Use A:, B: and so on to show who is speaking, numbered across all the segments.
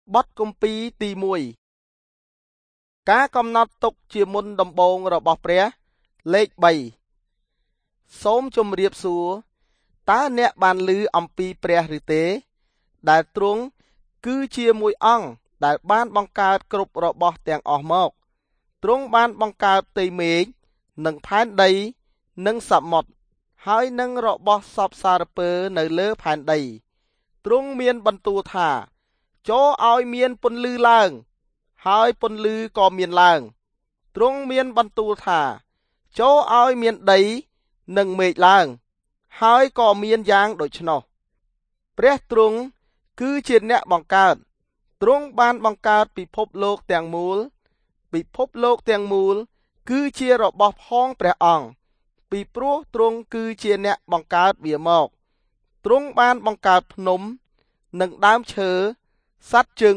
A: បទគម្ពីរទី1ការកំណត់ទុកជាមុនដំបូងរបស់ព្រះលេខ3សូមជម្រាបសួរតើអ្នកបានឮអំពីព្រះឬទេដែលទ្រង់គឺជាអង្គដែលបានបង្កើតគ្រប់របស់ទាំងអស់មកទ្រង់បានបង្កើតផ្ទៃមេឃនិងផែនដីនិងសមុទ្រហើយនឹងរបស់សព្វសារពើនៅលើផែនដីទ្រង់មានបន្ទូលថាចូលឲ្យមានពន្លឺឡើងហើយពន្លឺក៏មានឡើងទ្រង់មានបន្ទូលថាចូលឲ្យមានដីនិងមេឃឡើងហើយក៏មានយ៉ាងដូច្នោះព្រះទ្រង់គឺជាអ្នកបង្កើតទ្រង់បានបង្កើតពិភពលោកទាំងមូលពិភពលោកទាំងមូលគឺជារបស់ផងព្រះអង្គពីព្រោះទ្រង់គឺជាអ្នកបង្កើតវាមកទ្រង់បានបង្កើតភ្នំនិងដើមឈើសត្វជើង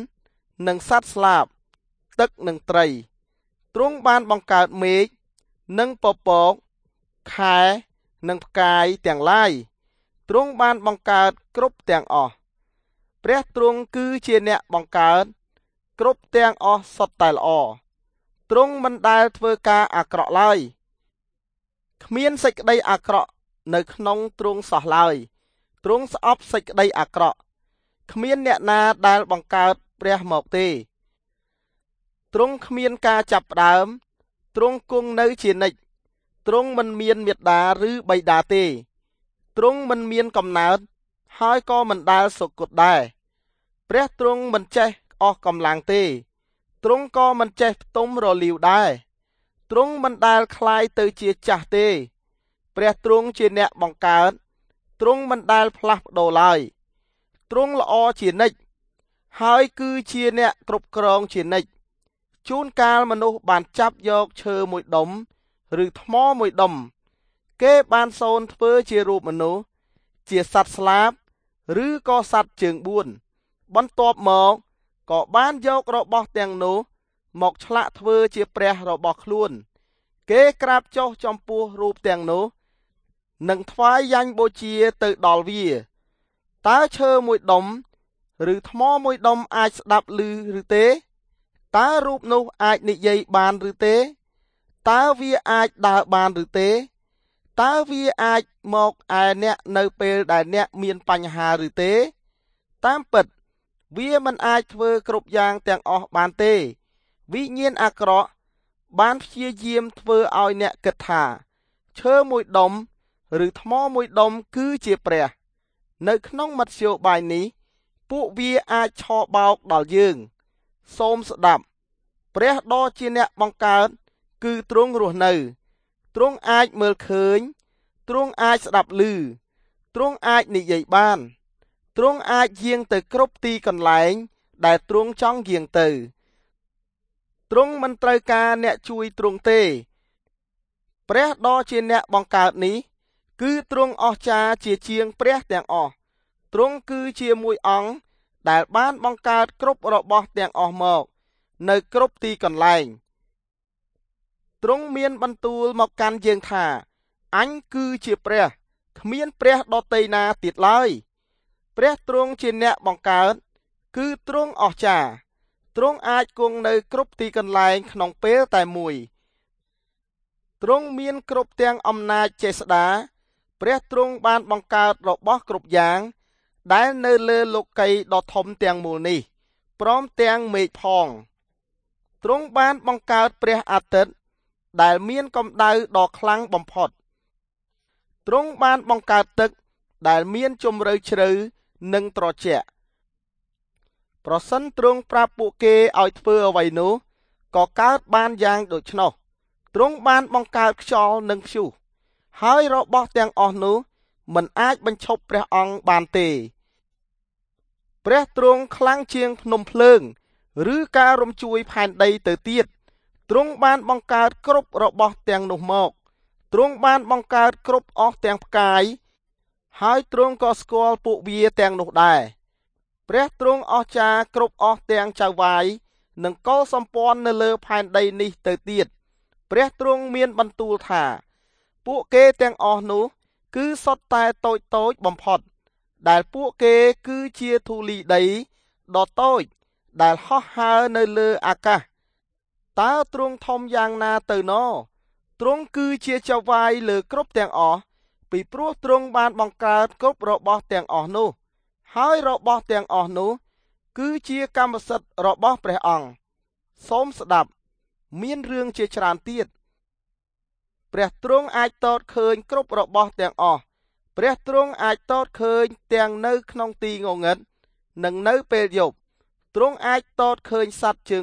A: 4និងសត្វស្លាបទឹកនិងត្រីទ្រង់បានបង្កើតមេឃនិងពពកខែនិងផ្កាយទាំងឡាយទ្រង់បានបង្កើតគ្រប់ទាំងអស់ព្រះទ្រង់គឺជាអ្នកបង្កើតគ្រប់ទាំងអស់សុទ្ធតែល្អទ្រង់មិនដែលធ្វើការអាក្រក់ឡើយគ្មានសេចក្តីអាក្រក់នៅក្នុងទ្រង់សោះឡើយទ្រង់ស្អប់សេចក្តីអាក្រក់គ្មានអ្នកណាដែលបង្កើតព្រះមកទេទ្រង់គ្មានការចាប់ផ្ដើមទ្រង់គង់នៅជានិច្ចទ្រង់មិនមានមាតាឬបិតាទេទ្រង់មិនមានកំណើតហើយក៏មិនដែលសុគតដែរព្រះទ្រង់មិនចេះអស់កម្លាំងទេទ្រង់ក៏មិនចេះផ្ទុំរលាវដែរទ្រង់មិនដែលคล้ายទៅជាចាស់ទេព្រះទ្រង់ជាអ្នកបង្កើតទ្រង់មិនដែលផ្លាស់ប្ដូរឡើយទ្រង់ល្អជានិច្ចហើយគឺជាអ្នកគ្រប់គ្រងជានិច្ចជួនកាលមនុស្សបានចាប់យកឈើមួយដុំឬថ្មមួយដុំគេបានសូនធ្វើជារូបមនុស្សជាសត្វស្លាបឬក៏សត្វជើង4បន្ទាប់មកក៏បានយករបស់ទាំងនោះមកឆ្លាក់ធ្វើជាព្រះរបស់ខ្លួនគេក្រាបចុះចំពោះរូបទាំងនោះនិងថ្វាយយ៉ាញ់បូជាទៅដល់វាតើឈើមួយដុំឬថ្មមួយដុំអាចស្ដាប់ឮឬទេតើរូបនោះអាចនិយាយបានឬទេតើវាអាចដើរបានឬទេតើវាអាចមកឯអ្នកនៅពេលដែលអ្នកមានបញ្ហាឬទេតាមពិតវាមិនអាចធ្វើគ្រប់យ៉ាងទាំងអស់បានទេវិញ្ញាណអាក្រក់បានព្យាយាមធ្វើឲ្យអ្នកគិតថាឈើមួយដុំឬថ្មមួយដុំគឺជាព្រះនៅក្នុងមធ្យោបាយនេះពួកវាអាចឆបោកដល់យើងសូមស្ដាប់ព្រះដ៏ជាអ្នកបង្កើតគឺទ្រង់រស់នៅទ្រង់អាចមើលឃើញទ្រង់អាចស្ដាប់ឮទ្រង់អាចនិយាយបានទ្រង់អាចយាងទៅគ្រប់ទីកន្លែងដែលទ្រង់ចង់យាងទៅទ្រង់មិនត្រូវការអ្នកជួយទ្រង់ទេព្រះដ៏ជាអ្នកបង្កើតនេះគឺទ្រង់អស្ចារ្យជាជាងព្រះទាំងអស់ទ្រង់គឺជាអង្គដែលបានបង្កើតគ្រប់របស់ទាំងអស់មកនៅគ្រប់ទីកន្លែងទ្រង់មានបន្ទូលមកកាន់យើងថាអញគឺជាព្រះគ្មានព្រះដទៃណាទៀតឡើយព្រះទ្រង់ជាអ្នកបង្កើតគឺទ្រង់អស្ចារ្យទ្រង់អាចគង់នៅគ្រប់ទីកន្លែងក្នុងពេលតែមួយទ្រង់មានគ្រប់ទាំងអំណាចចេស្តាព្រះទ្រង់បានបង្កើតរបស់គ្រប់យ៉ាងដែលនៅលើលោកីដ៏ធំទាំងមូលនេះព្រមទាំងមេឃផងទ្រង់បានបង្កើតព្រះអាទិត្យដែលមានកម្ដៅដ៏ខ្លាំងបំផុតទ្រង់បានបង្កើតទឹកដែលមានជម្រៅជ្រៅនិងត្រជាក់ប្រសិនទ្រង់ប្រាប់ពួកគេឲ្យធ្វើអ្វីនោះក៏កើតបានយ៉ាងដូច្នោះទ្រង់បានបង្កើតខ្យល់និងព្យុះហើយរបស់ទាំងអស់នោះមិនអាចបញ្ឈប់ព្រះអង្គបានទេព្រះទ្រង់ខ្លាំងជាងភ្នំភ្លើងឬការរំជួយផែនដីទៅទៀតទ្រង់បានបង្កើតគ្រប់របស់ទាំងនោះមកទ្រង់បានបង្កើតគ្រប់អស់ទាំងផ្កាយហើយទ្រង់ក៏ស្គាល់ពួកវាទាំងនោះដែរព្រះទ្រង់អស្ចារ្យគ្រប់អស់ទាំងចៅវាយនិងកុលសម្ព័ន្ធនៅលើផែនដីនេះទៅទៀតព្រះទ្រង់មានបន្ទូលថាពួកគេទាំងអស់នោះគឺសុទ្ធតែតូចបំផុតដែលពួកគេគឺជាធូលីដីដ៏តូចដែលហោះហើរនៅលើអាកាសតើទ្រង់ធំយ៉ាងណាទៅណទ្រង់គឺជាចៅហ្វាយលើគ្រប់ទាំងអស់ពីព្រោះទ្រង់បានបង្កើតគ្រប់របស់ទាំងអស់នោះហើយរបស់ទាំងអស់នោះគឺជាកម្មសិទ្ធិរបស់ព្រះអង្គសូមស្ដាប់មានរឿងជាច្រើនទៀតព្រះទ្រង់អាចតតឃើញគ្រប់របស់ទាំងអស់ព្រះទ្រង់អាចតតឃើញទាំងនៅក្នុងទីងងឹតនិងនៅពេលយប់ទ្រង់អាចតតឃើញសត្វជើង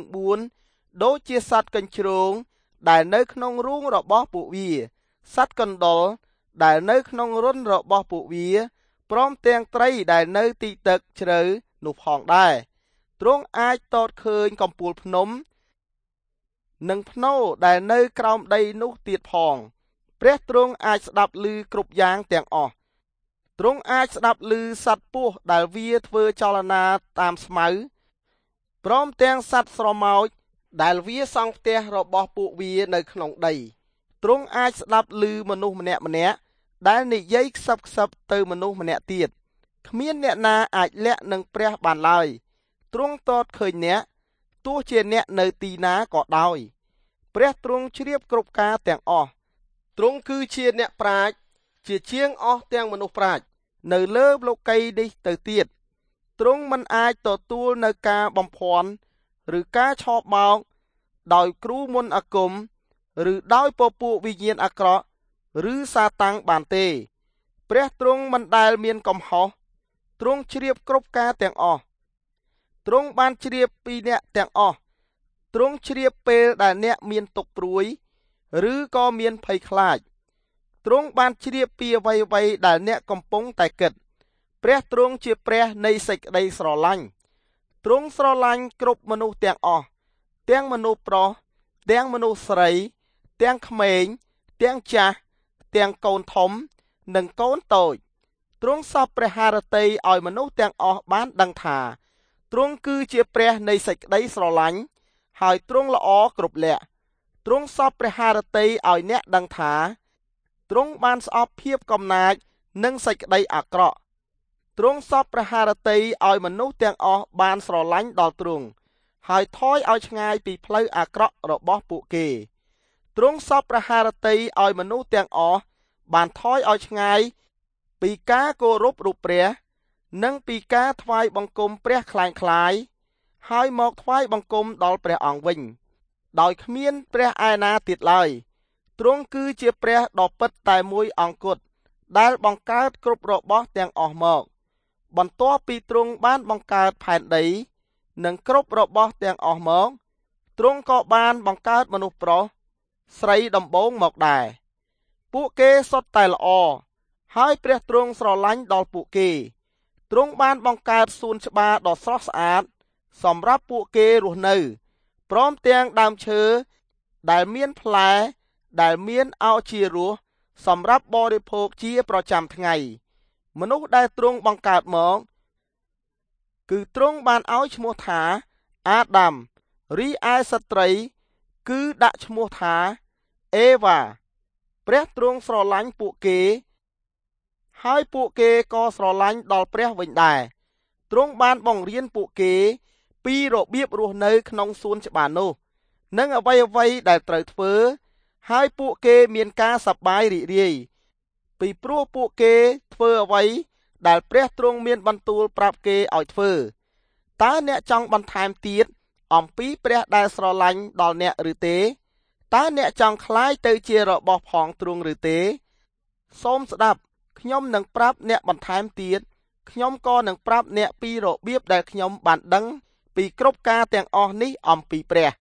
A: 4ដូចជាសត្វកញ្ជ្រោងដែលនៅក្នុងរូងរបស់ពួកវាសត្វកណ្ដុរដែលនៅក្នុងរន្ធរបស់ពួកវាព្រមទាំងត្រីដែលនៅទីទឹកជ្រៅនោះផងដែរទ្រង់អាចតតឃើញកំពូលភ្នំនិងភ្នោដែលនៅក្រោមដីនោះទៀតផងព្រះទ្រង់អាចស្ដាប់ឮគ្រប់យ៉ាងទាំងអស់ទ្រង់អាចស្ដាប់ឮសត្វពស់ដែលវាធ្វើចលនាតាមស្មៅព្រមទាំងសត្វស្រមោចដែលវាសង់ផ្ទះរបស់ពួកវានៅក្នុងដីទ្រង់អាចស្ដាប់ឮមនុស្សម្នាក់ដែលនិយាយខ្សឹបទៅមនុស្សម្នាក់ទៀតគ្មានអ្នកណាអាចលាក់នឹងព្រះបានឡើយទ្រង់តតឃើញអ្នកទោះជាអ្នកនៅទីណាក៏ដោយព្រះទ្រង់ជ្រាបគ្រប់ការទាំងអស់ទ្រង់គឺជាអ្នកប្រាជ្ញជាជាងអស់ទាំងមនុស្សប្រាជ្ញនៅលើលោកីយ៍នេះទៅទៀតទ្រង់មិនអាចទទួលនៅការបំភាន់ឬការឆោបបោកដោយគ្រូមន្តអាគមឬដោយពពួកវិញ្ញាណអាក្រក់ឬសាតាំងបានទេព្រះទ្រង់មិនដែលមានកំហុសទ្រង់ជ្រាបគ្រប់ការទាំងអស់ទ្រង់បានជ្រាបពីអ្នកទាំងអស់ទ្រង់ជ្រាបពេលដែលអ្នកមានទុក្ខព្រួយឬក៏មានភ័យខ្លាចទ្រង់បានជ្រាបពីអ្វីដែលអ្នកកំពុងតែគិតព្រះទ្រង់ជាព្រះនៃសេចក្តីស្រឡាញ់ទ្រង់ស្រឡាញ់គ្រប់មនុស្សទាំងអស់ទាំងមនុស្សប្រុសទាំងមនុស្សស្រីទាំងក្មេងទាំងចាស់ទាំងកូនធំនិងកូនតូចទ្រង់សពព្រះハរតីឲ្យមនុស្សទាំងអស់បានដឹងថាទ្រង់គឺជាព្រះនៃសេចក្តីស្រឡាញ់ហើយទ្រង់ល្អគ្រប់លក្ខទ្រង់សពព្រះハរតីឲ្យអ្នកដឹងថាទ្រង់បានស្អប់ភាពកំណាចនិងសេចក្តីអាក្រក់ទ្រង់សពព្រះハរតីឲ្យមនុស្សទាំងអស់បានស្រឡាញ់ដល់ទ្រង់ហើយថយឲ្យឆ្ងាយពីផ្លូវអាក្រក់របស់ពួកគេទ្រង់សពព្រះハរតីឲ្យមនុស្សទាំងអស់បានថយឲ្យឆ្ងាយពីការគោរពរូបព្រះនិងពីការថ្វាយបង្គំព្រះคล้ายហើយមកថ្វាយបង្គំដល់ព្រះអង្គវិញដោយគ្មានព្រះឯណាទៀតឡើយទ្រង់គឺជាព្រះដ៏ពិតតែមួយអង្គគត់ដែលបង្កើតគ្រប់របស់ទាំងអស់មកបន្ទាប់ពីទ្រង់បានបង្កើតផែនដីនិងគ្រប់របស់ទាំងអស់មកទ្រង់ក៏បានបង្កើតមនុស្សប្រុសស្រីដំបូងមកដែរពួកគេសុទ្ធតែល្អហើយព្រះទ្រង់ស្រឡាញ់ដល់ពួកគេទ្រង់បានបង្កើតសួនច្បារដ៏ស្រស់ស្អាតសម្រាប់ពួកគេរស់នៅព្រមទាំងដើមឈើដែលមានផ្លែដែលមានឱជារសសម្រាប់បរិភោគជាប្រចាំថ្ងៃមនុស្សដែលទ្រង់បង្កើតមកគឺទ្រង់បានឲ្យឈ្មោះថាអាដាមរីឯស្ត្រីគឺដាក់ឈ្មោះថាអេវ៉ាព្រះទ្រង់ស្រឡាញ់ពួកគេហើយពួកគេក៏ស្រឡាញ់ដល់ព្រះវិញដែរទ្រង់បានបង្រៀនពួកគេពីរបៀបរស់នៅក្នុងសួនច្បារនោះនិងអ្វីដែលត្រូវធ្វើហើយពួកគេមានការសប្បាយរីករាយពីព្រោះពួកគេធ្វើអ្វីដែលព្រះទ្រង់មានបន្ទូលប្រាប់គេឲ្យធ្វើតើអ្នកចង់បន្ថែមទៀតអំពីព្រះដែលស្រឡាញ់ដល់អ្នកឬទេតើអ្នកចង់ក្លាយទៅជារបស់ផងទ្រង់ឬទេសូមស្ដាប់ខ្ញុំនឹងប្រាប់អ្នកបន្ថែមទៀតខ្ញុំក៏នឹងប្រាប់អ្នកពីរបៀបដែលខ្ញុំបានដឹងពីគ្រប់ការទាំងអស់នេះអំពីព្រះ